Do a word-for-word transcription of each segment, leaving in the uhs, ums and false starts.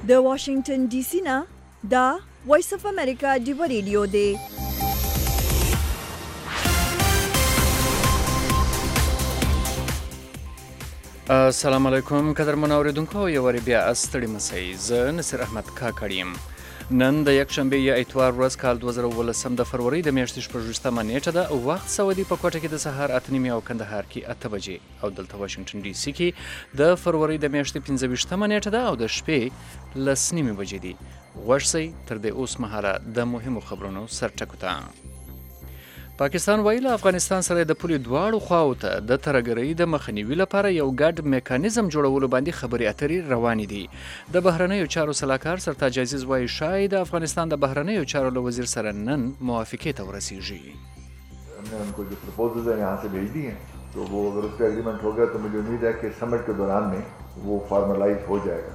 د واشنگټن ډي سي نه دا وایس اف امریکا ډیو ریډیو دی. السلام علیکم قدرمن اوریدونکو، یو وری بیا ستړي مسئ. زه نصیر احمد کاکړ یم. نن د یکشنبه یا اتوار ورځ کال دوه زره اوولسم د فروری د میاشتې شپږویشتمه نیټه ده. وخت سعودي په کوټه کې د سهار اته نیمې او کندهار کې اته بجې او دلته واشنگټن ډي سي کې د فروری د میاشتې پنځه ویشتمه نیټه ده او د شپې لس نیمې بجې دي. غوږ شئ تر دې اوس مهاله د مهمو خبرونو سرټکو ته. پاکستان وایي له افغانستان سره د پولې دواړو خواو ته د ترهګرۍ د مخنیوي لپاره یو ګډ میکانیزم جوړولو باندې خبرې اترې روانې دي. د بهرنیو چارو سلاکار سرتاج عزیز وایي شاید د افغانستان د بهرنیو چارو له وزیر سره نن موافقې ته ورسیږي. हमने उनको जो प्रपोजल्स हैं यहाँ से भेज दिए हैं, तो वो अगर उसका एग्रीमेंट हो गया तो मुझे उम्मीद है कि समिट के दौरान में वो फार्मलाइज हो जाएगा.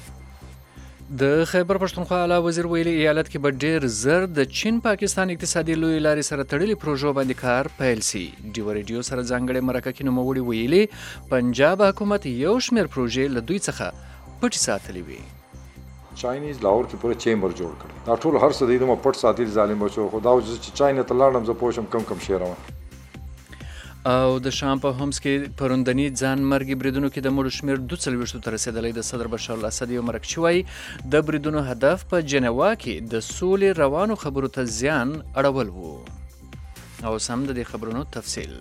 د خیبر پښتونخوا اعلی وزیر ویلي ایالت کې به ډیر زر د چین پاکستان اقتصادي لوی لارې سره تړلي پروژو باندې کار پیل سي. ډیو ریډیو سره ځانګړې مرکه کې نوموړي ویلي پنجاب حکومت یو شمېر پروژې له دوی څخه پټې ساتلې وي. چاینیز لاهور کې پوره چیمبر جوړ کړ. دا ټول هر څه د دې پټ ساتل ظالم بچو خدا او چې چاینه ته لاړم زه پوښم کم کم شی روان. او د شام په هومس کې پروندني ځان مرګي بریدونو کې د مړو شمېر دوه څلوېښتو ته رسېدلی. د صدر بشار الاسد یو مرکچي وایي د بریدونو هدف په جنوا کې د سولې روانو خبرو ته زیان اړول وو. او سم د دې خبرونو تفصیل.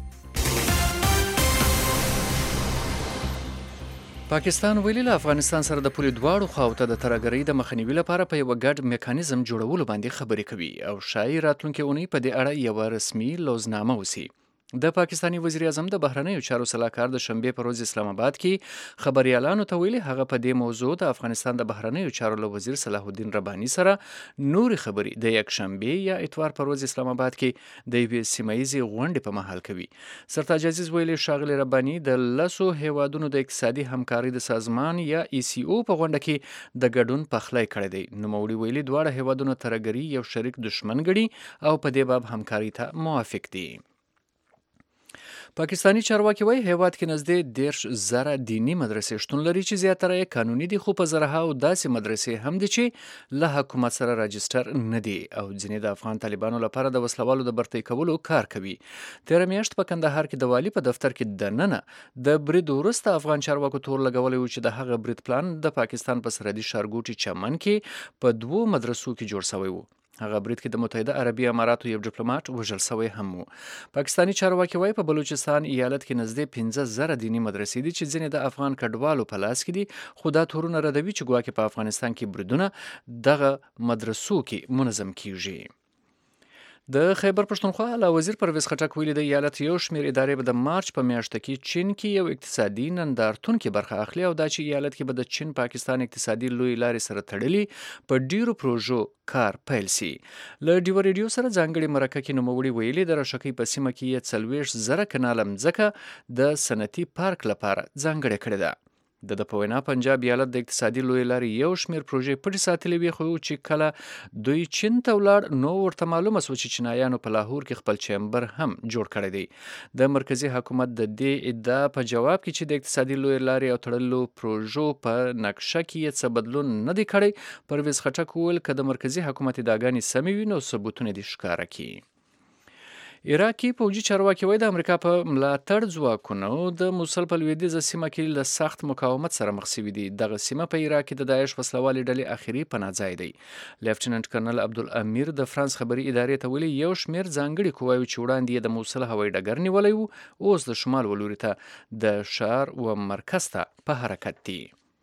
پاکستان ویلي له افغانستان سره د پولې دواړو خواو ته د ترهګرۍ د مخنیوي لپاره په یوه ګډ میکانیزم جوړولو باندې خبرې کوي او شایي راتلونکې اونۍ په دې اړه یوه رسمي لوزنامه وسي. د پاکستاني وزیر اعظم د بهرنیو چارو سلاکار د شنبې پر ورځ اسلام آباد کې خبريالانو ته ویلي هغه په دې موضوع د افغانستان د بهرنیو چارو له وزیر صلاح الدین رباني سره نورې خبرې د یک شنبې یا اتوار پر ورځ اسلام آباد کې د یوې سیمه ییزې غونډې په مهال کوي. سرتاج عزیز ویلي ښاغلي رباني د لسو هیوادونو د اقتصادي همکارۍ د سازمان یا ای سی او په غونډه کې د ګډون پخلی کړی دی. نوموړي ویلي دواړه هیوادونو ترهګري یو شریک دشمن ګڼي او په دې باب همکارۍ ته موافق دي. پاکستانی چارواکي وایي هیواد کې نږدې دېرش زره دیني مدرسې شتون لري چې زیاتره یې قانوني دي، خو په زرهاو داسې مدرسې هم دي چې له حکومت سره راجسټر نه دي او ځینې د افغان طالبانو لپاره د وسلوالو د برطرف کولو کار کوي. تېره میاشت په کندهار کې د والي په دفتر کې دننه د برید وروسته افغان چارواکو تور لګولی و چې د هغه برید پلان د پاکستان په سرحدي ښارګوټي چمن کې په دوو مدرسو کې جوړ شوی و. هغه برید کې د متحده عربي اماراتو یو ډیپلوماټ وژل شوی هم و. پاکستانی چارواکي وایي په بلوچستان ایالت کې نږدې پنځه زره دیني مدرسې دي چې ځینې د افغان کډوالو په لاس کې دي، خو دا تورونه ردوي چې ګواکې په افغانستان کې بریدونه دغه مدرسو کې منظم کیږي. د خیبر پښتونخوا اعلی وزیر پرویز خټک ویلي د ایالت یو شمېر ادارې به د مارچ په میاشت کې چین کې یو اقتصادي نندارتون کې برخه اخلي او دا چې ایالت کې به د چین پاکستان اقتصادي لوی لارې سره تړلي په ډیرو پروژو کار پیل سي. له ډیو ریډیو سره ځانګړې مرکه کې نوموړي ویلي د رشکۍ په سیمه کې یې څلوېښت زره کناله مځکه د صنعتي پارک لپاره ځانګړې کړې ده. د د په وینا پنجاب ایالت د اقتصادي لوی لارې یو شمېر پروژې پټې ساتلې وي، خو چې کله دوی چین ته ولاړ نو ورته معلومه سوه چې چینایانو په لاهور کې خپل چیمبر هم جوړ کړی دی. د مرکزي حکومت د دې ادعا په جواب کې چې د اقتصادي لوی لارې او تړلو پروژو په نقشه کې یې څه بدلون نه دی کړی، پرویز خټک وویل که د مرکزي حکومت ادعاګانې سمې وي نو ثبوتونه دې ښکاره کړي. عراق کې پوځي چارواکي وایي د امریکا په ملاتړ ځواکونو د موسل په لویدیځه سیمه کې له سخت مقاومت سره مخ شوي دي. دغه سیمه په عراق کې د داعش وسلوالې ډلې اخري پناه ځای دی. لیفټیننټ کرنل عبدالامیر د فرانس خبري ادارې ته ویلي یو شمېر ځانګړي قواوې چې وړاندې یې د موسل هوایي ډګر نیولی و اوس د شمال ولوري ته د ښار و مرکز ته په حرکت دي.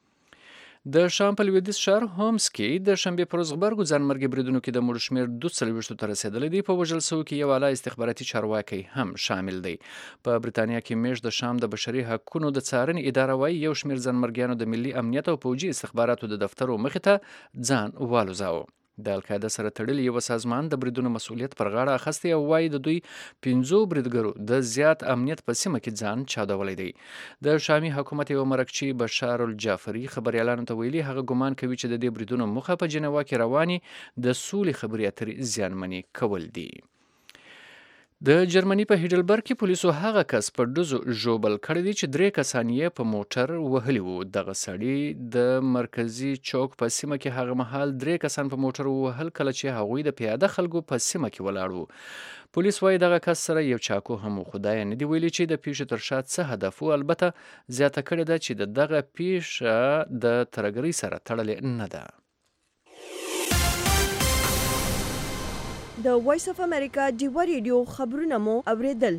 د شام په لویدیځ ښار هومس کې د شنبې پر ورځ غبرګو ځانمرګي بریدونو کې د مړو شمېر دوه څلوېښتو ته رسېدلی دی. په وژل شوو کې یو اعلی استخباراتي چارواکی هم شامل دی. په بریتانیا کې میاشت د شام د بشري حقونو د څارنې اداره وایي یو شمېر ځانمرګیانو د ملي امنیت او پوځي استخباراتو د دفترو مخې ته ځان والوځاوه. د القاعده سره تړلي یو سازمان د بریدونو مسؤلیت پر غاړه اخیستی او وایي د دوی پنځو بریدګرو د زیات امنیت په سیمه کې ځان چاودولی دی. د شامي حکومت یو مرکچي بشار الجعفري خبريالانو ته ویلي هغه ګمان کوي چې د دې بریدونو موخه په جنوا کې رواني د سولې خبرې اترې زیانمنې کول دي. د جرمني په هیډلبرګ کې پولیسو هغه کس په ډزو ژوبل کړی دی چې درې کسان یې په موټر وهلي وو. دغه سړي د مرکزي چوک په سیمه کې هغه مهال درې کسان په موټر ووهل کله چې هغوی د پیاده خلکو په سیمه کې ولاړ وو. پولیس وایي دغه کس سره یو چاقو هم و، خو دا یې نه دي ویلي چې د پیښې تر شا څه هدف و. البته زیاته کړې ده چې د دغه پیښه د ترهګرۍ سره تړلې نه ده. د وایس اف امریکا ډیوه ریډیو خبرونه مو اوریدل.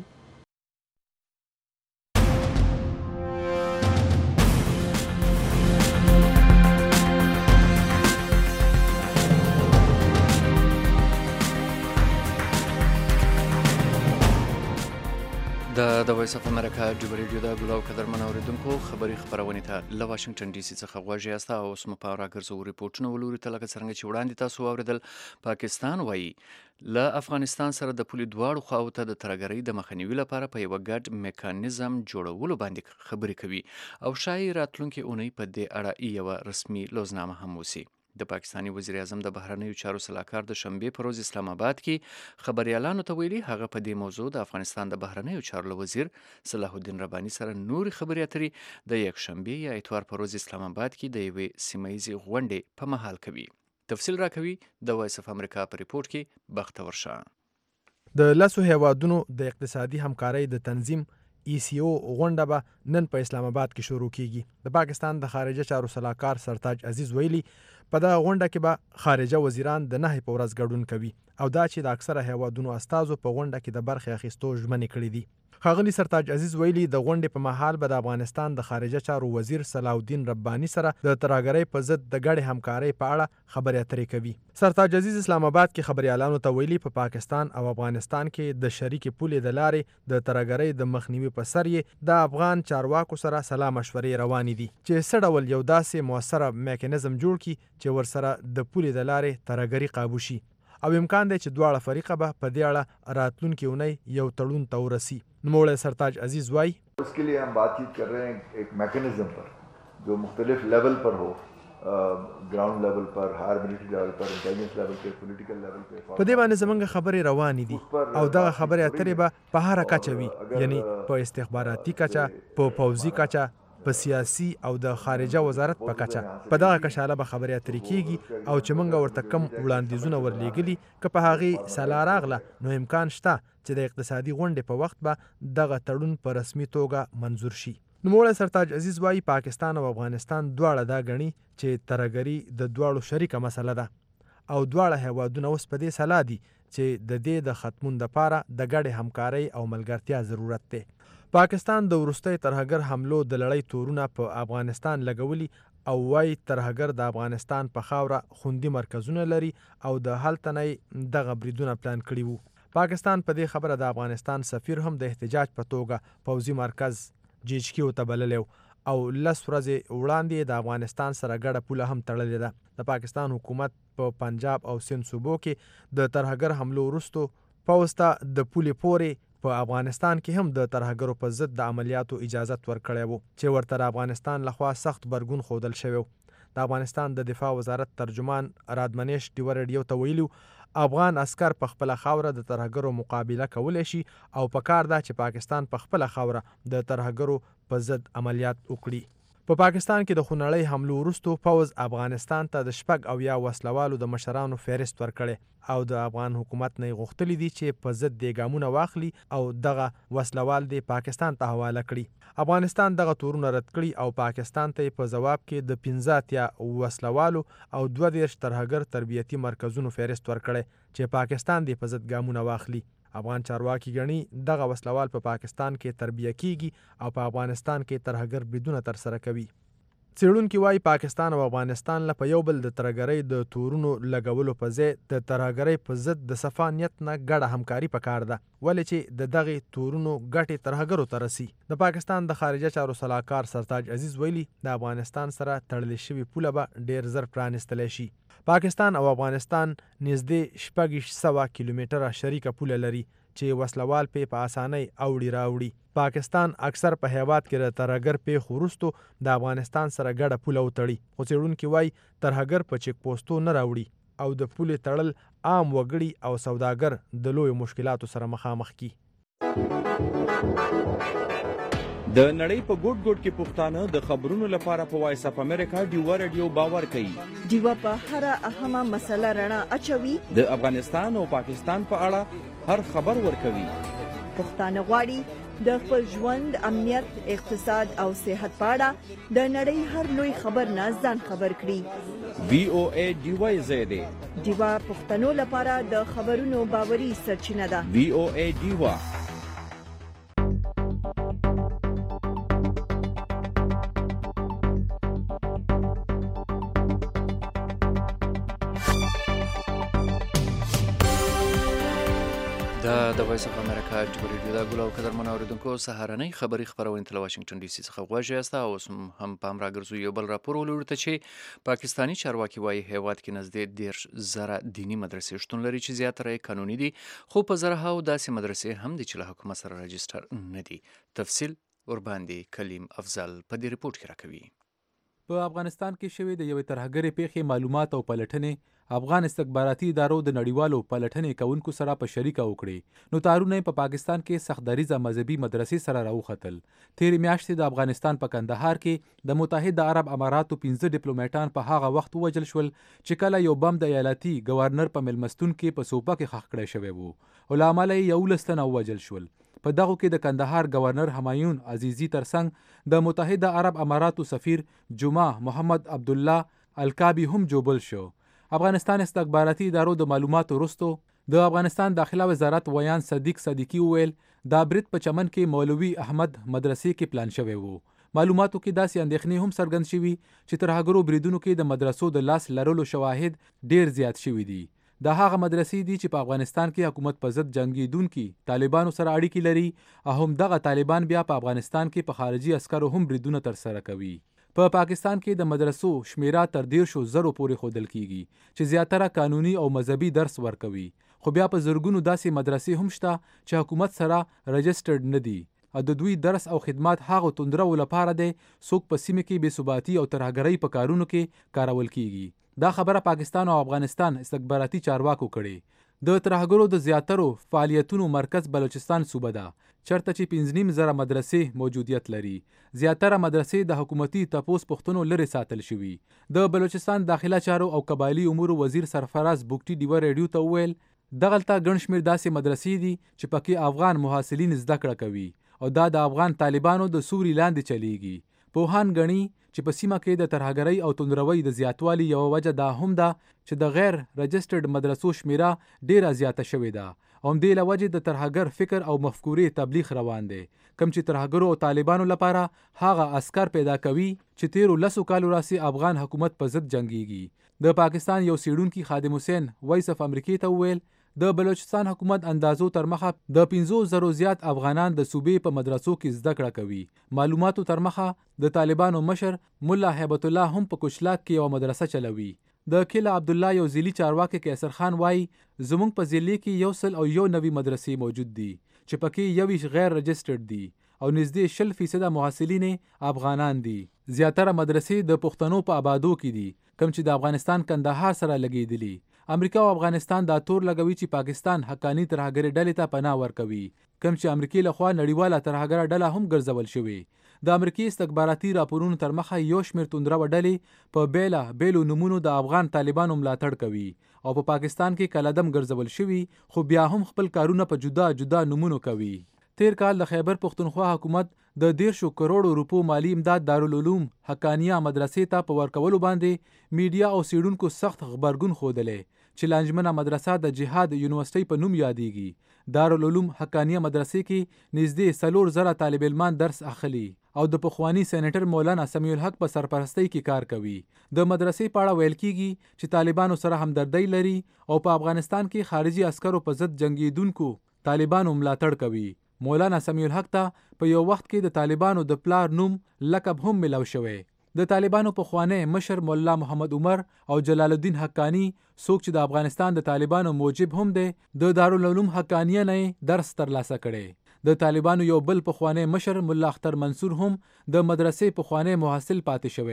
د وایس اف امریکا ډیوه ریډیو د ګلو قدرمن اوریدونکو خبري خبرونه ته له واشنگټن ډي سي څخه غواړي یاست او اوس مو په راګرځو ریپورتونه ولوري ته لکه څنګه چې وړاندې تاسو اوریدل. پاکستان وایي له افغانستان سره د پولي دواړو خواو ته د ترهګرۍ د مخنیوي لپاره په یوه ګډ میکانیزم جوړولو باندې خبرې کوي او شاید راتلونکي اونۍ په دې اړه یوه رسمي لوزنامه هم وسی. د پاکستاني وزیر اعظم د بهرنیو چارو سلاکار د شنبې په ورځ اسلام آباد کې خبريالانو ته ویلي هغه په دې موضوع د افغانستان د بهرنیو چارو وزیر صلاح الدین رباني سره نوري خبرې اترې د یک شنبې یا اتوار په ورځ اسلام آباد کې د یوې سیمایي غونډې په مهال کوي. تفصیل راکوي د وایس اف امریکا په ریپورت کې. بختور شاه د لاسو هیوادونو د اقتصادي همکارۍ د تنظیم ای سی او غونډه به نن په اسلام آباد کې شروع کیږي. د پاکستان د خارجه چارو سلاکار سرتاج عزیز ویلي په دا غونډه کې به خارجه وزیران د نهي په ورځ ګډون کوي او دا چې د اکثره هیوادونو استازو په غونډه کې د برخې اخیستو ژمنې کړې دي. ښاغلي سرتاج عزیز ویلي د غونډې په مهال به د افغانستان د خارجه چارو وزیر صلاح الدین رباني سره د ترهګرۍ په ضد د ګډې همکارۍ په اړه خبرې اترې کوي. سرتاج عزیز اسلام آباد کې خبريالانو ته ویلي په پا پاکستان او افغانستان کې د شریکې پولې د لارې د ترهګرۍ د مخنیوي په سر یې د افغان چارواکو سره سلا مشورې روانې دي چې څه ډول یو داسې موثره میکانیزم جوړ کړي چې ورسره د پولې د لارې ترهګري قابو شي او امکان دی چې دواړه فریقه به په دې اړه راتلونکي اونۍ یو تړون ته ورسي. نوموړی سرتاج عزیز وایي اس کے لیے ہم بات چیت کر رہے ہیں ایک میکانزم پر جو مختلف لیول پر ہو، گراؤنڈ لیول پر، ہائر ملٹری لیول پر، انٹیلیجنس لیول پر، پولیټیکل لیول پر. په دې باندې زمونږ خبرې روانې دي او دغه خبرې اترې به په هره کچه وي، یعنی په استخباراتي کچه، په پوځي کچه، په سیاسي او د خارجه وزارت په کچه. په دغه کشاله به خبرې اترې کیږي او چې موږ ورته کم وړاندیزونه ورلیږلي که په هغې سلا راغله نو امکان شته چې د اقتصادي غونډې په وخت به دغه تړون په رسمي توګه منظور شي. نوموړی سرتاج عزیز وایي پاکستان او افغانستان دواړه دا ګڼي چې ترهګري د دواړو شریکه مسله ده او دواړه هیوادونه اوس په دې سلا دي چې د دې د ختمون دپاره د ګډې همکارۍ او ملګرتیا ضرورت دی. پاکستان د وروستۍ ترهګر حملو د لړۍ تورونه په افغانستان لګولي او وایي ترهګر د افغانستان په خاوره خوندي مرکزونه لري او د هلته نه دغه بریدونه پلان کړي وو. پاکستان په دې خبره د افغانستان سفیر هم د احتجاج په توګه پوځي مرکز جیچکیو ته بللی او لس ورځې وړاندې د افغانستان سره ګډه پوله هم تړلې ده. د پاکستان حکومت په پنجاب او سند صوبو کې د ترهګر حملو وروستو پوځ ته د پولې پورې په افغانستان کې هم د ترهګرو په ضد د عملیاتو اجازت ورکړی وو چې ورته د افغانستان لخوا سخت برګون ښودل شوی و. د افغانستان د دفاع وزارت ترجمان رادمنیش ډیوه ریډیو ته ویلي افغان عسکر په خپله خاوره د ترهګرو مقابله کولی شي او پکار ده چې پاکستان په خپله خاوره د ترهګرو په ضد عملیات وکړي. په پاکستان کې د خونړۍ حملو وروستو پوځ افغانستان ته د شپږ اویا وسلوالو د مشرانو فهرست ورکړی او د افغان حکومت نه یې غوښتلي دي چې په ضد دې ګامونه واخلي او دغه وسلوال دې پاکستان ته حواله کړي. افغانستان دغه تورونه رد کړي او پاکستان ته یې په ځواب کې د پنځه اتیا وسلوالو او دوه دېرش ترهګر تربیتي مرکزونو فهرست ورکړی چې پاکستان دې په ضد ګامونه واخلي. افغان چارواکي ګڼي دغه وسلوال په پاکستان کې تربیه کیږي او په افغانستان کې ترهګر بریدونه ترسره کوي. څېړونکي وایي پاکستان او افغانستان له په یو بل د ترهګرۍ د تورونو لګولو په ځای د ترهګرۍ په ضد د صفا نیت نه ګډه همکاري پکار ده ولې چې د دغې تورونو ګټې ترهګرو ته رسي. د پاکستان د خارجه چارو سلاکار سرتاج عزیز ویلي د افغانستان سره تړلې شوې پوله به ډېر زر پرانیستلی شي. پاکستان او افغانستان نږدې شپږ سوه کیلومتره شریکه پوله لري چې وسلوال پې په اسانۍ اوړي راوړي. پاکستان اکثر په هیواد کې د ترهګر پیښو وروستو د افغانستان سره ګډه پوله وتړي خو څېړونکي وایي ترهګر په چیک پوسټو نه راوړي او د پولې تړل عام وګړي او سوداګر د لوی مشکلاتو سره مخامخ کی. د نړۍ په ګوټ ګوټ کې پښتانه د خبرونو لپاره په وایس اف امریکا ډیوا رادیو باور کوي. ډیوا په هر اهمه مسله رڼا اچوي. د افغانستان او پاکستان په اړه هر خبر ورکوي. پښتانه غواړي د خپل ژوند، امنیت، اقتصاد او صحت په اړه د نړۍ هر لوی خبر نه ځان خبر کړي. وی او ای ډیوا زیاده ډیوا پښتنو لپاره د خبرونو باوري سرچینه ده. وی او ای ډیوا. دا د وایس اف امریکا ډیوا رادیو دا ګل او قدرمن اوریدونکو سهارنۍ خبری خبرونه تل واشنگټن ډي سي څخه غواړي است او هم پام راګرځو یو بل راپور ولورته چې پاکستانی چارواکي وايي هیواد کې نږدې ډیر زره دینی مدرسې شتون لري چې زیاتره قانوني دي، خو په زرهاو داسې مدرسې هم دي چې له حکومت سره راجستر نه دي. تفصیل ورباندې کلیم افضل په دې ریپورت کې راکوي. په افغانستان کې شوې د یوې ترهګرې پیښې معلومات او پلټنې افغان استخباراتي ادارو د نړیوالو پلټنې کوونکو سره په شریکه وکړي. نو تارونه په پاکستان کې سختدریزه مذهبي مدرسې سره راوختل. تیرې میاشتې د افغانستان په کندهار کې د متحده عرب اماراتو پنځه ډیپلوماټان په هغه وخت ووژل شول چې کله یو بم د ایالتي گورنر په ملمستون کې په سوپه کې ښخ کړی شوی وو او له امله یې یولس تنه ووژل شول. په دغه کې د کندهار گورنر همایون عزیزي ترڅنګ د متحده عرب اماراتو سفیر جمعه محمد عبدالله الکابي هم جوبل شو. افغانستان استخباراتي ادارو د معلوماتو وروسته د افغانستان داخله وزارت ویان صدیق صدیقي وویل دا برید په چمن کې مولوي احمد مدرسې کې پلان شوی وو. معلوماتو کې داسې اندېښنې هم څرګند شوي چې ترهګرو بریدونو کې د مدرسو د لاس لرلو شواهد ډیر زیات شوي دي. دا هغه مدرسې دي چې په افغانستان کې حکومت په ضد جنگیدونکي طالبانو سره اړیکې لري او هم دغه طالبان بیا په افغانستان کې په خارجي عسکرو هم بریدونه ترسره کوي. په پا پاکستان کې د مدرسو شمیره تر دیرشو زرو پورې ښودل کیږي چې زیاتره قانوني او مذهبي درس ورکوي، خو بیا په زرګونو داسې مدرسې هم شته چې حکومت سره رجسټرډ نه دي او د دوی درس او خدمات هغه توندرو لپاره دی څوک په سیمه کې بې ثباتي او ترهګرۍ په کارونو کې کارول کیږي. دا خبره پاکستان او افغانستان استخباراتي چارواکو کړي. د ترهګرو د زیاترو فعالیتونو مرکز بلوچستان صوبه ده چرته چې پنځه نیم زره مدرسې موجودیت لري. زیاتره مدرسې د حکومتي تپوس پوښتنو لري ساتل شوي. د بلوچستان داخله چارو او قبایلی امور وزیر سرفراز بوکټي ډیوا رادیو ته وویل دغلته ګڼ شمېر داسې مدرسې دي چې پکې افغان محصلین زده کړه کوي او دا د افغان طالبانو د سوري لاندې چلیږي. پوهان ګڼي چې په سیمه کې د ترهګرۍ او توندروۍ د زیاتوالي یوه وجه دا هم ده چې د غیر رجسټرډ مدرسو شمیره ډیره زیاته شوې ده او همدې له وجې د ترهګر فکر او مفکورې تبلیغ روان دی، کوم چې ترهګرو او طالبانو لپاره هغه عسکر پیدا کوي چې تیرو لسو کالو راسي افغان حکومت په ضد جنگیږي. د پاکستان یو څېړونکي خادم حسین وایس اف امریکې ته وویل د بلوچستان حکومت اندازو تر مخه د پنځو زرو زیات افغانان د صوبې په مدرسو کې زده کړه کوي. معلوماتو تر مخه د طالبانو مشر مولا هیبت الله هم په کوچلاک کې یو مدرسه چلوي. د کله عبد الله یو ځیلی چارواکي کیسر خان وایي زموږ په ځیلی کې یو سل او یو نوي مدرسې موجود دي چې پکې یویش غیر رجسټرډ دي او نږدې شل فیصده محصلین افغانان دي. زیاتره مدرسې د پښتنو په آبادو کې دي کوم چې د افغانستان کندهار سره لګېدلي. امریکا او افغانستان دا تور لګوي چې پاکستان حقانی ترهګرې ډلې ته پناه ورکوي کوم چې امریکای لخوا نړیواله ترهګره ډله هم ګرځول شوې. د امریکای استخباراتي راپورونو تر مخه یو شمېر توندرو ډلې په بیله بیلو نمونو د افغان طالبانو ملاتړ کوي او په پاکستان کې کلدم ګرځول شوي خو بیا هم خپل کارونه په جدا جدا نمونو کوي. تیر کال د خیبر پښتونخوا حکومت د دیرشو کروڑو روپو مالی امداد دارالعلوم حقانیه مدرسې ته په ورکولو باندې میډیا او سیډونکو سخت خبرګون ښودلی چې لانجمنه مدرسه د جهاد یونیورسيټي په نوم یادېږي. دارالعلوم حقانیه مدرسې کې نږدې څلور زره طالب علمان درس اخلي او د پخوانی سېنیټر مولانا سمیع الحق په سرپرستۍ کې کار کوي. د مدرسې په اړه ویل کیږي چې طالبانو سره همدردۍ لري او په افغانستان کې خارجي عسکرو په ضد جنگیدونکو طالبانو ملاتړ کوي. مولانا سمیع الحق ته په یو وخت کې د طالبانو د پلار نوم لقب هم ملو شوی. د طالبانو پخوانی مشر مولا محمد عمر او جلال الدین حقانی څوک چې د افغانستان د طالبانو موجب هم دی د دارالعلوم حقانیه نه درس ترلاسه کړي. د طالبانو یو بل پخوانی مشر مولا اختر منصور هم د مدرسې پخوانی محصل پاتې شوی.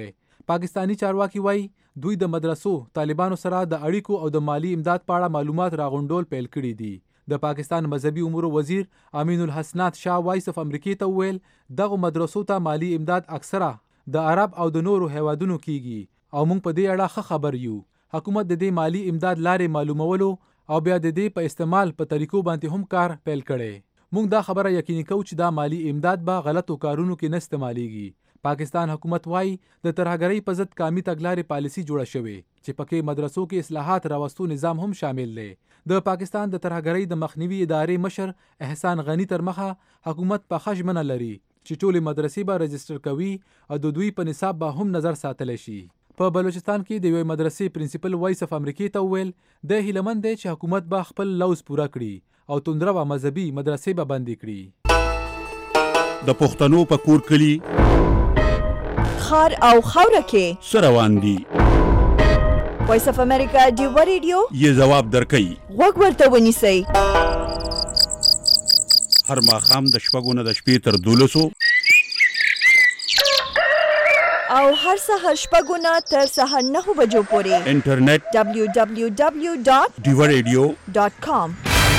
پاکستانی چارواکي وایي دوی د مدرسو طالبانو سره د اړیکو او د مالی امداد په اړه معلومات راغونډول پیل کړي دي. د پاکستان مذهبي امورو وزیر امین الحسنات شاه وایس اف امریکې ته وویل دغه مدرسو ته مالی امداد اکثره د عرب او د نورو هیوادونو کیږي او موږ په دې اړه ښه خبر یو. حکومت د دې مالی امداد لارې معلومولو او بیا د دې په استعمال په طریقو باندې هم کار پیل کړي. موږ دا خبره یقیني کوو چې دا مالی امداد به غلطو کارونو کې نه استعمالیږي. پاکستان حکومت وایي د ترهګرۍ په ضد قامي تګلارې پالیسي جوړه شوې چې پکې مدرسو کې اصلاحات راوستو نظام هم شامل دی. د پاکستان د ترهګرۍ د مخنیوي ادارې مشر احسان غنی تر مخه حکومت په ښه ژمنه لري چې ټولې مدرسې به رجسټر کوي او د دوی په نصاب به هم نظر ساتلی شي. په بلوچستان کې د یوې مدرسې پرنسپل وایس اف امریکې ته وویل د هیلمن دی چې حکومت به خپل لوز پوره کړي او توندره و مذهبي مدرسې به بندې کړي. د پښتنو په کور کلی خار او خاوره کې څه روان دي؟ وایس اف امریکا ډیوه ریډیو یې ځواب درکوي. غوږ ورته ونیسئ. هر ماښام د شپږو نه د شپې تر دولسو او هر سهار شپږو نه تر سهار نهو بجو پورې انټرنیټ ډبلیو ډبلیو ډبلیو ډاټ ډیوه ریډیو ډاټ کام.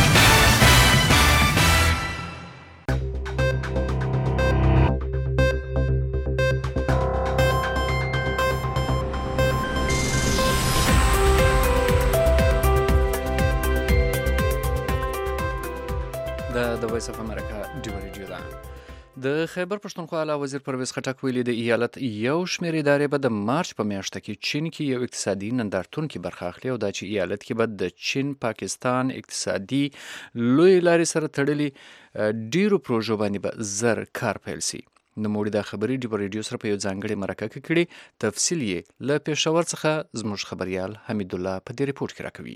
د وایس اف امریکا ډیوه ریډیو ده. د خیبر پښتونخوا اعلی وزیر پرویز خټک ویلي د ایالت یو شمېر ادارې به د مارچ په میاشته کې چین کې یو اقتصادي نندارتون کې برخه اخلي او دا چې ایالت کې به د چین پاکستان اقتصادي لوی لارې سره تړلي ډیرو پروژو باندې به زر کار پیل سي. نوموړي دا خبرې ډیوه ریډیو سره په یو ځانګړې مرکه کې کړي. تفصیل یې له پېښور څخه زموږ خبریال حمید الله په دې ریپورت کې راکوي.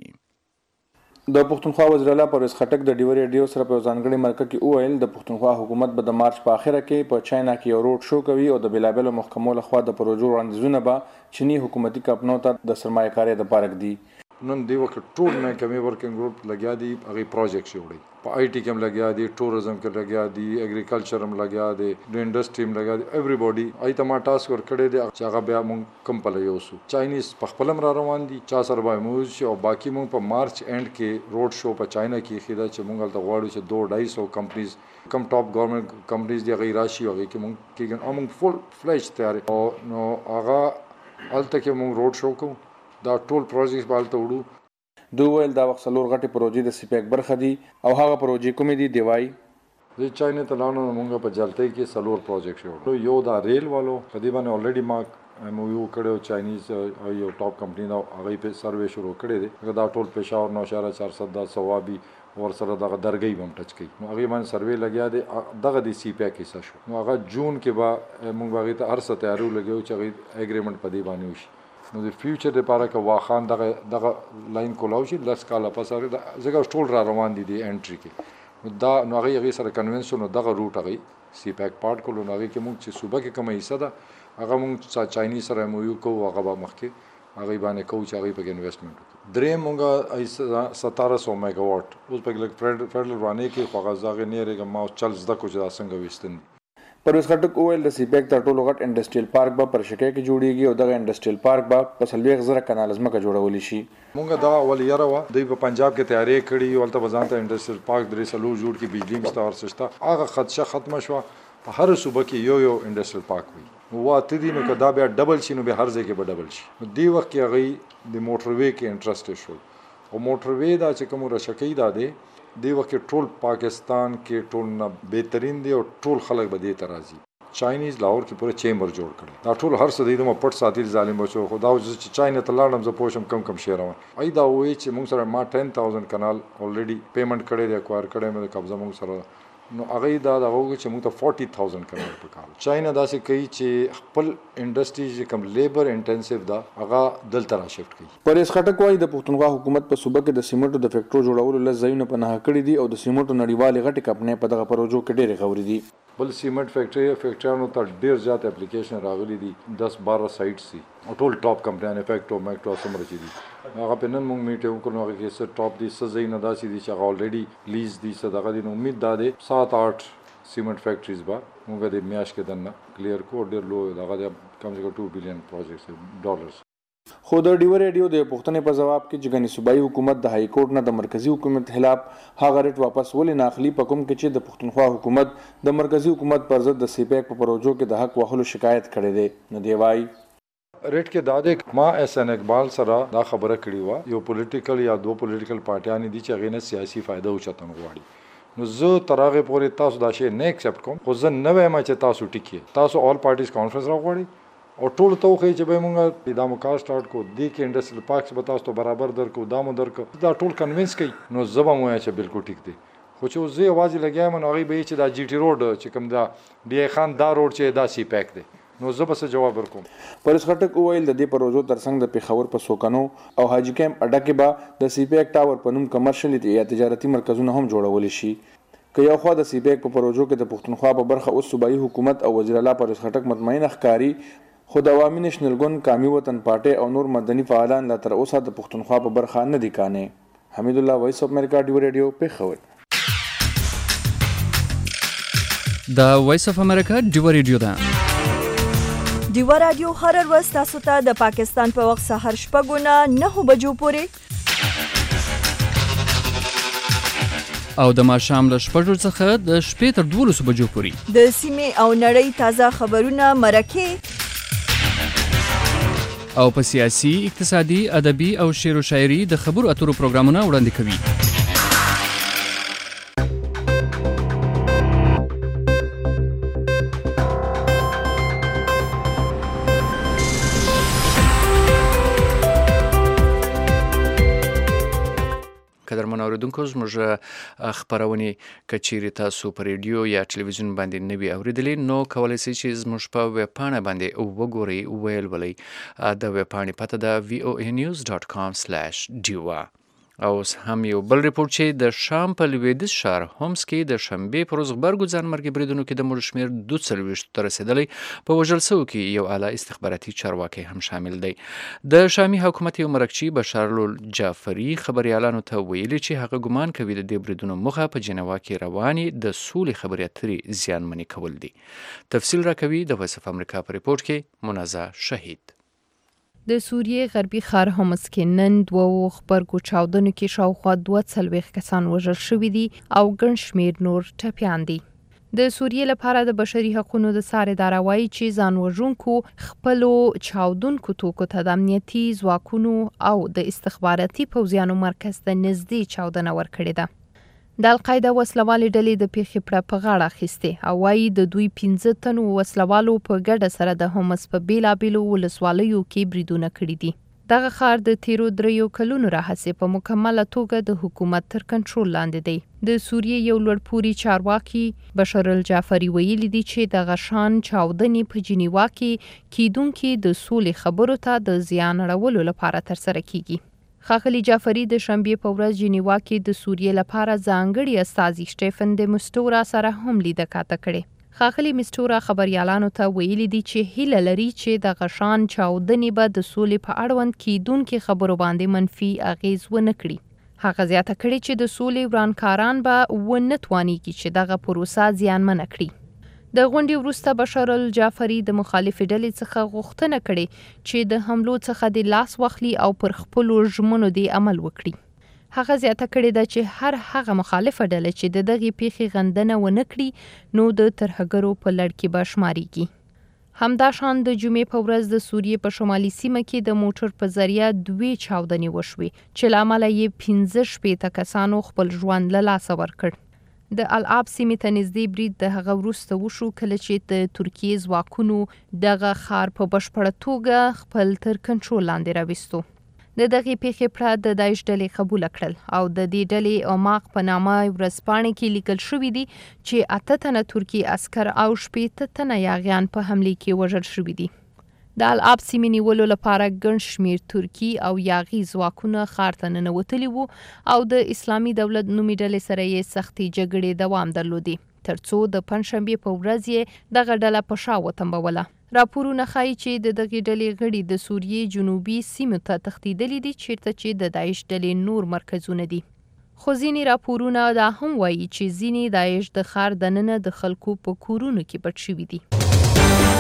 د پښتونخوا وزیر اعلی پرویز خټک د ډیوه ریډیو سره په ځانګړي مرکه کې وویل د پښتونخوا حکومت به د مارچ په اخره کې په چاینا کې یو روډ شو کوي او د بېلابېلو محکمو لخوا د پروژو وړاندیزونه به چینی حکومتي کمپنیو ته د سرمایه‌کارۍ دپاره ږدي. نن دی وخت ټول محکمې ورکینګ ګروپ لګیا دي هغه پروجیکټ جوړي په آی ټي کې هم لګیا دي ټوریزم کې لګیا دي اګریکلچر هم لګیا دي د انډستری هم لګیا دي ایوریباډي آی ته ما ټاسک ور کړی دی چې هغه بیا مونږ کم په یوسو چاینیز په خپل را روان دي چا سره به موږ او باقي مونږ په مارچ اند کې روډ شو په چاینا کې خیدا چې مونږ ته غواړو چې دوه ډای سو کمپنیز کم ټاپ ګورنمنت کمپنیز دی غیر راشي او کې مونږ کې مونږ فل فلیش تیار او نو هغه الته کې مونږ روډ شو کو دا ټول پروجیکټ بالته وړو. دوی ویل دا وخت څلور غټې پروژې د سیپیک برخه دي او هغه پروژې کومې دي دی وایي د چاینا ته لاړو مونږ په جلتۍ کې څلور پروجیکټ جوړو. یو دا ریل والو په دې باندې الریډي ما مو یو کړو چاینیز او یو ټاپ کمپنی دا هغه په سروې شروع کړی دی دا ټول پېښور نو اشاره چار سو دا ثوابي ور سره دغه درګي بم ټچ کوي نو هغه باندې سروې لګیا دی دغه د سی پی کې شو نو هغه جون کې به مونږ هغه ته هر څه تیارو لګیو چې هغه اګریمنت په دې باندې وشي. نو د فیوچر لپاره که واخان دغه دغه لاین کولاو شي لس کاله پس هغه ځکه ټول را روان دي د انټری کې نو دا نو هغه هغه سره کنونشن نو دغه روټ هغه سی پیک پارت کولو نو هغه کې موږ چې صوبه کې کومه حصہ ده هغه موږ چاینیز سره مو یو کو هغه به مخکې هغه باندې کو چې هغه په انویسټمنټ وکړي. درې موږ ستاره سو میگا واټ اوس په فدرل وانه کې خو غزاغه نه رګه ما چل زده کو چې څنګه وستن. پرویز خټک وویل د سیپیک تر ټولو غټ انډسټریل پارک به پر شکه کې جوړیږي او دغه انډسټریل پارک به په څلوېښت زره کنال ځمکه جوړولی شي. مونږ دا اول یاره وه دوی په پنجاب کې تیارې کړي ولته به ځان ته انډسټریل پارک درې څلور جوړ کړي بجلي هم شته هر څه شته هغه خدشه ختمه شوه په هر صوبه کې یو یو انډسټریل پارک وي نو واته دي نو که دا بیا ډبل شي نو بیا هر ځای کې به ډبل شي. نو دې وخت کې هغوی د موټروې کې انټرسټ شول او موټروې دا چې کوم رشکۍ دا دی دې وخت کې ټول پاکستان کې ټول نه بهترین دی او ټول خلک به دې ته راځي. چاینیز لاهور کې پوره چیمبر جوړ کړی دا ټول هر څه دی نو پټ ساتل ظالم بچو خو دا چې چاینا ته لاړم زه پوښم کم کم شیر وم ای دا وایي چې موږ سره ما ټین تاوزند کنال الریډي پیمنٹ کړی دی اکوایر کړی مې قبضه موږ سره نو هغه دا دا وایي چې موږ ته فورټي تاوزند کنال پکار چاینا دا څه کوي چې خپل انډستری چې کم لیبر انټنسیو دا هغه دلته را شفت کوي. پرویز خټک وایي د پښتونخوا حکومت په صوبه کې د سیمنټو د فیکټرو جوړولو لږ ځایونه په نښه کړي دي او د سیمنټو نړیوالې غټې کمپنۍ په دغه پروژو کې ډېرې غورې دي. بل سیمنٹ فیکٹری فیکٹریانو ته ډیر زیات اپلیکیشن راغلي دي دس بارہ سایټس دي او ټول ټاپ کمپنیانه فیکټو میکټو سمره چي دي هغه په نن موږ میټ وکړو هغه کې څه ټاپ دي څه زین ادا سي دي چې هغه الریډي لیز دي څه دغه دي امید ده سات آټ سیمنٹ فیکټریز با موږ د میاش کې دنه کلیر کو ډېر لو دغه کم سے کم ټو بلین پروجیکټس ډالرز. خو د ډیور ریډیو د پوښتنې په جواب کې چې ګنې صوبایي حکومت د های کورټ نه د مرکزی حکومت خلاف هغه ریټ واپس ولې نه اخلي، په کوم کې چې د پښتونخوا حکومت د مرکزی حکومت پر ضد د سی پیک په پروژو کې د حق وهلو شکایت کړی دی. نو دی وایي ریټ کې دا د ما اس ان اقبال سره دا خبره کړې وه، یو پولیټیکل یا دو پولیټیکل پارټیانې دي چې هغې نه سیاسي فایده اوچتن غواړي. نو زه تر هغې پورې تاسو دا شی نه اکسپټ کوم، خو زه نه وایم چې تاسو ټیک تاسو آل پارټیز کانفرنس راغواړئ او ټول ته وښیي چې به مونږ دا مو کار سټارټ کړو، دې کې انډسټریل پارکس به تاسو ته برابر درکړو، دا مو درکړو، دا ټول کنوینس کوي. نو زه به مو وایم چې بالکل ټیک دی. خو چې اوس زه یوازې لګیا یم نو هغوی به یې چې دا جي ټي روډ چې کوم دا ډي ای خان دا روډ چې دا سی پیک دی، نو زه به څه جواب ورکوم. پرس خټک وویل د دې پروژو ترڅنګ د پېښور په سوکنو او حاجي کیمپ اډه کې به د سی پیک ټاور په نوم کمرشل یا تجارتي مرکزونه هم جوړولی شي. که یو خوا د سی پیک په پروژو کې د پښتونخوا په برخه اوس صوبایي حکومت او وزیر اعلی پرس خټک مطمئن ښکاري، خو د عوامي نیشنل ګوند، قامي وطن پارټۍ او نور مدني فعالان لا تر اوسه د پښتونخوا په برخه نه دي کانې. حمید الله، وایس اف امریکا، ډیو ریډیو، پېښور. د وایس اف امریکا ډیو ریډیو ده. ډیو رادیو هر ورځ تاسو ته د پاکستان په وخت سهار شپږو نه نهو بجو پورې او د ماښام له شپږو څخه د شپې تر دولسو بجو پورې د سیمې او نړۍ تازه خبرونه، مرکې او په سیاسي، اقتصادي، ادبي او شعر و شاعري د خبرو اترو پروګرامونه وړاندې کوي. قدرمن اوریدونکو، زموږ خپرونې که چیرې تاسو په ریډیو یا ټلویزیون باندې نه وي اورېدلې نو کولی شئ چې زموږ په ویب پاڼه باندې وګورئ، ویل ولئ. د ویب پاڼې پته ده وی او ای نیوز ډاټ کام سلیش ډیوا. او اوس هم یو بل ریپورټ چې د شام په لویدیځ ښار هومس کې د شنبې په ورځ غبرګو ځانمرګي بریدونو کې د مړو شمېر دوه څلوېښتو ته رسېدلی. په وژل شوو کې یو اعلی استخباراتي چارواکی هم شامل دی. د شامي حکومت یو مرکچي بشار الجعفري خبریالانو ته ویلي چې هغه ګمان کوي د دې بریدونو موخه په جنوا کې روانې د سولې خبرې اترې زیانمنې کول دي. تفصیل راکوي د وایس اف امریکا په ریپورټ کې منازع شهید. د سوریې غربي ښار هومس کې نن دوه خبرګو چاودنو کې شاوخوا دوه څلوېښت کسان وژل شوي دي او ګڼ شمېر نور ټپیان دي. د سوریې لپاره د بشري حقوقو د څار اداره وایي چې ځان وژونکو خپلو چاودونکو توکو ته د امنیتي ځواکونو او د استخباراتي پوځیانو مرکز ته نږدې چاودنه ورکړې ده. د القاعده وسلوالې ډلې د پیښې پړه په غاړه اخیستې او وایي د دوی پنځه تنو وسلوالو په ګډه سره د هومس په بیلابیلو ولسوالیو کې بریدونه کړي دي. دغه ښار د تیرو دریو کلونو راهیسې په مکمله توګه د حکومت تر کنټرول لاندې دی. د سوریې یو لوړپوړي چارواکي بشار الجعفري ویلي دي چې دغه شان چاودنې په جنیوا کې کیدونکې د سولې خبرو ته د زیان اړولو لپاره ترسره کیږي. ښاغلي جعفري د شنبې په ورځ جنیوا کې د سوریې لپاره ځانګړي استازي سټیفن د مستورا سره هم لیده کاته کړې. ښاغلي مستورا خبریالانو ته ویلي دي چې هیله لري چې دغه شان چاودنې به د سولې په اړوند کیدونکې خبرو باندې منفي اغیز ونه کړي. هغه زیاته کړې چې د سولې ورانکاران به ونه توانیږي چې دغه پروسه زیانمنه کړي. د غونډې وروسته بشار الجعفري د مخالفې ډلې څخه غوښتنه کړې چې د حملو څخه د لاس واخلي او پر خپلو ژمنو د عمل وکړي. هغه زیاته کړې ده چې هر هغه مخالفه ډله چې د دغې پیښې غندنه ونه کړي نو د ترهګرو په لړ کې به شمارېږي. همدا شان د جمعې په ورځ د سوریې په شمالي سیمه کې د موټر په ذریعه دوې چاودنې وشوې چې له امله یې پنځه شپېته کسانو خپل ژوند له لاسه ورکړ. د العاب سیمې ته نږدې برید د هغه وروسته وشو کله چې د ترکیې ځواکونو دغه ښار په بشپړه توګه خپل تر کنټرول لاندې راوستو. د دغې پیښې پړه د داعش ډلې قبوله کړل او د دې ډلې اوماق په نامه ورځپاڼې کې لیکل شوي دي چې اته تنه ترکي عسکر او شپېته تنه یاغیان په حملې کې وژل شوي دي. د العاب سیمې نیولو لپاره ګڼ شمېر ترکي او یاغي ځواکونه ښار ته ننوتلي وو او د اسلامي دولت نومي ډلې سره یې سختې جګړې دوام درلودې تر څو د پنجشنبې په ورځ یې دغه ډله په شا وتمبوله. راپورونه ښایي چې د دغې ډلې غړي د سوریې جنوبي سیمو ته تښتېدلي دي چیرته چې د داعش ډلې نور مرکزونه دي. خو ځینې راپورونه دا هم وایي چې ځینې داعش د ښار دننه د خلکو په کورونو کې پټ شوي دي.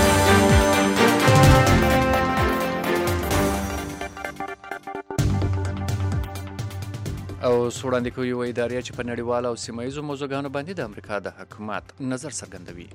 اوس وړاندې کوي یوه ادارې چې په نړیواله او سیمه ییزو موضوعګانو باندې د امریکا د حکومت نظر څرګندوي.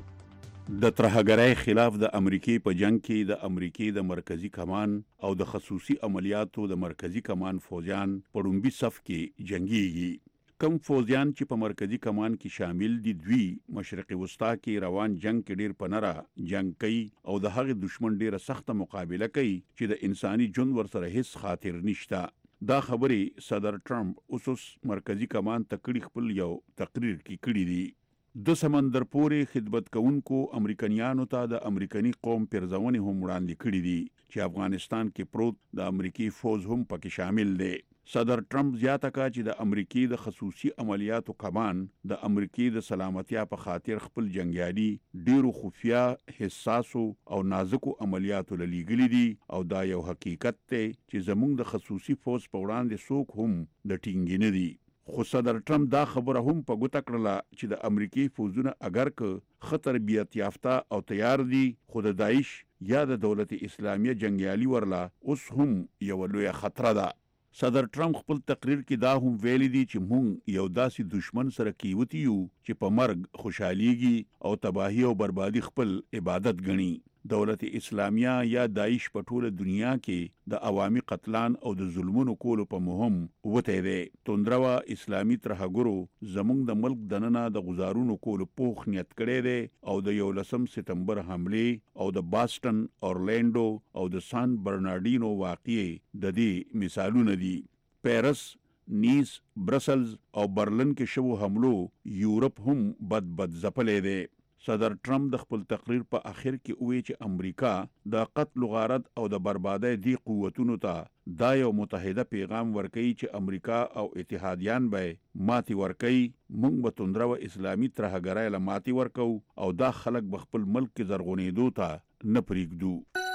د ترهګرۍ خلاف د امریکې په جنگ کې د امریکې د مرکزی کمان او د خصوصي عملیاتو د مرکزی کمان فوجیان په لومړي صف کې جنگيږي. کم فوجیان چې په مرکزی کمان کې شامل دي دوی مشرق وسطا کې روان جنگ کې ډیر پنره جنگ کوي او د هغه دشمن ډیره سخته مقابله کوي چې د انساني ژوند ورسره هیڅ خاطر نشته. دا خبرې صدر ټرمپ اوس مرکزی کمان ته کړي خپل یو تقریر کې کړي دي. د سمندر پورې خدمت کوونکو امریکایانو ته د امریکایي قوم پرځونې هم وړاندې کړي دي چې افغانستان کې پروت د امریکای فوج هم پکې شامل دی. صدر ټرمپ زیاته کړه چې د امریکای د خصوصي عملیاتو کمان د امریکای د سلامتیا په خاطر خپل جنگیالي ډیرو خفیا حساسو او نازکو عملیاتو للیږلي دي او دا یو حقیقت دی چې زموږ د خصوصي فوج په وړاندې څوک هم د ټینګي نه دي. خو صدر ټرمپ دا خبره هم په ګوته کړله چې د امریکای فوجونه اگر که ښه تربیت یافته او تیار دي خو د داعش یا د دولت اسلامیه جنگیالي ورله اوس هم یو لویه خطره ده. صدر ټرمپ خپل تقریر کې دا هم ویلي دي چې مونږ یو داسې دشمن سره کیوتی یو چې په مرګ خوشحاليږي او تباہي او بربادي خپل عبادت ګڼي. دولت اسلامیه یا داعش په ټوله دنیا کې د عوامي قتلان او د ظلمونو کولو په مهم وته دی. توندروا اسلامي ترهګرو زموږ د ملک دننه د غزارونو کولو پوخ نیت کړی دی او د یولسم سپتمبر حمله او د باستن اورلانډو او د سان برنارډینو واقعې د دې مثالونه دي. پیرس، نیس، برسلز او برلن کې شوو حملو یورپ هم بد بد ځپلی دی. صدر ټرمپ د خپل تقریر په اخر کې وویل چې امریکا د قتل غارت او د بربادۍ دی قوتونو ته دا یو متحده پیغام ورکوي چې امریکا او اتحادیان به ماتي ورکوي. موږ به توندرو اسلامي ترهګرۍ له ماتي ورکو او دا خلک به خپل ملک کې زرغونېدو ته نه پرېږدو.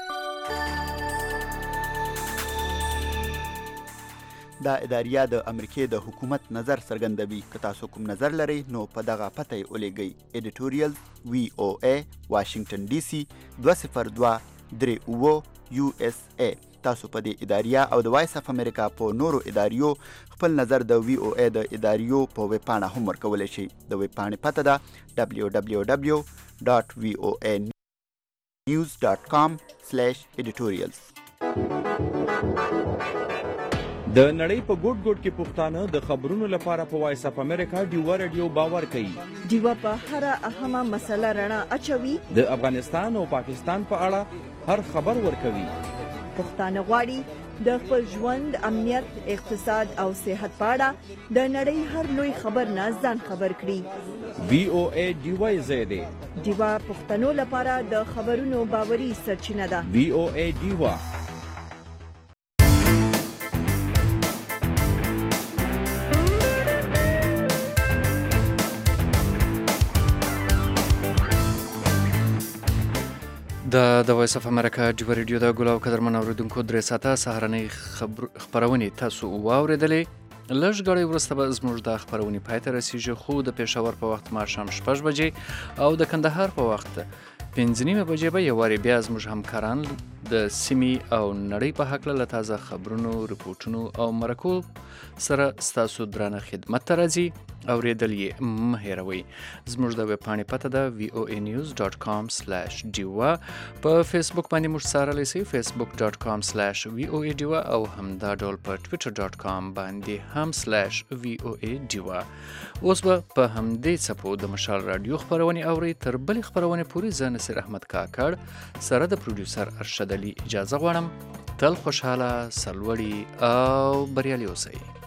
دا اداریه د امریکای د حکومت نظر څرګندوي. که تاسو کوم نظر لرئ نو په دغه پته یې ولیږئ. ایډیټوریال وی او ای واشنگټن ډي سي دوه صفر دوه درې اوه یو اس ای. تاسو په دې اداریه او د وایس اف امریکا په نورو اداریو خپل نظر د وی او ای د اداریو په ویب پاڼه هم ورکولی شئ. د ویب پاڼې پته ده دبلیو دبلیو دبلیو ډاټ وی او ای نیوز ډاټ کام سلیش ایډیټوریالز. د نړۍ په ګوټ ګوټ کې پښتانه د خبرونو لپاره په وایس اف امریکا ډیوا رادیو باور کوي. ډیوا په هر اهمه مسله رڼا اچوي. د افغانستان او پاکستان په اړه هر خبر ورکوي. پښتانه غواړي د خپل ژوند، امنیت، اقتصاد او صحت په اړه د نړۍ هر لوی خبر نه ځان خبر کړي. وی او ای ډیوا زیاده ډیوا پښتنو لپاره د خبرونو باوري سرچینه ده. وی او ای ډیوا. د د وایس اف امریکا ډیوا ریډیو د ګلاو قدرمن اوریدونکو درې ساعته سهارنۍ خبرونه تاسو واوریدلې. لږ غړي وروسته به زموږ د خبرونې پای ته رسیږي، خو د پېښور په وخت ماښام شپږ بجې او د کندهار په وخت پنځه نیمه بجې به یو وارې بیا زموږ همکاران د سیمې او نړۍ په هکله له تازه خبرونو، رپورټونو او مرکو سره ستاسو درانه خدمت ته راځي. اوریدل یې مه هېروئ. زموږ د ویب پاڼې پته ده وی او ای نیوز ډاټ کام سلیش ډیوا. په فیسبوک باندې موږ څارلی سئ فیسبوک ډاټ کام سلیش وی او ای ډیوا او همدا ډول په ټویټر ډاټ کام باندې هم سلیش وی او ای ډیوا. اوس به په همدې څپو د مشال راډیو خپرونې اورئ. تر بلې خپرونې پورې زه نصیر احمد کاکړ سره د پروډیوسر ارشد علي اجازه غواړم. تل خوشحاله، سرلوړي او بریالي اوسئ.